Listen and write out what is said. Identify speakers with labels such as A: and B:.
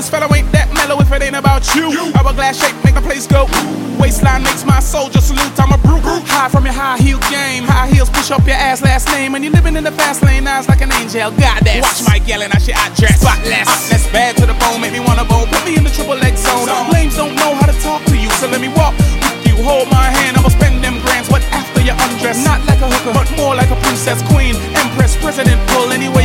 A: this fellow ain't that mellow if it ain't about you. Hourglass shape make the place go. Waistline makes my soldier salute. I'm a brute. High from your high heel game. High heels push up your ass last name. And you living in the fast lane, eyes like an angel. Goddess. Watch Mike yelling, I shit I dress. Spotless. Less bad to the bone, make me wanna bone. Put me in the triple X zone. Lames don't know how to talk to you, so let me walk with you. Hold my hand, I'ma spend them grands. What after you undress? Not like a hooker, but more like a princess, queen, empress, president, pull anyway.